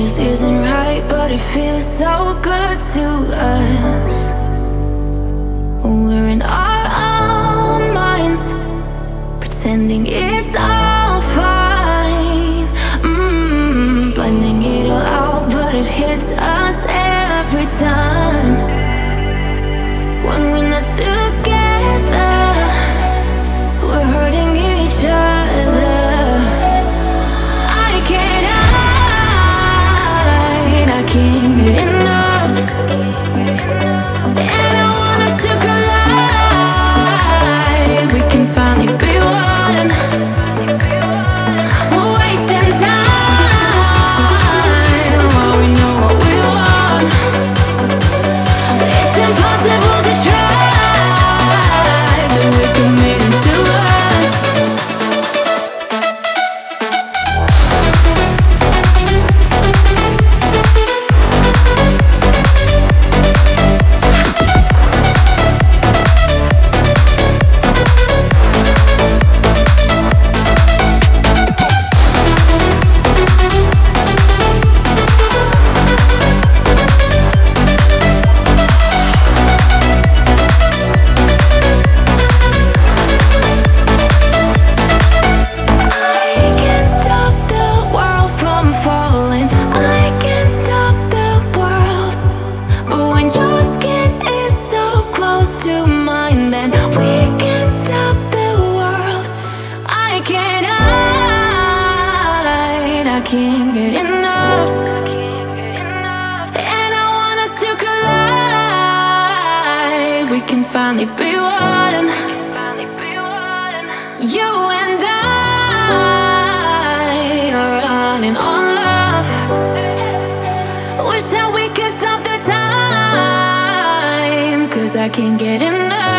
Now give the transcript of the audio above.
this isn't right, but it feels so good to us. We're in our own minds, pretending it's all fine. Blending it all out, but it hits us every time. When we're not together, we're hurting each other. I can't hide, I can't get enough. And I want us to collide. We can finally be one. We're wasting time while we know what we want. It's impossible to try, so we commit to us. I can't stop the world from falling. I can't stop the world. But when your skin is so close to mine, then we can't stop the world. I can't hide, I can't get enough. And I want us to collide. We can finally be one. You and I are running on love. Wish that we could stop the time, 'cause I can't get enough.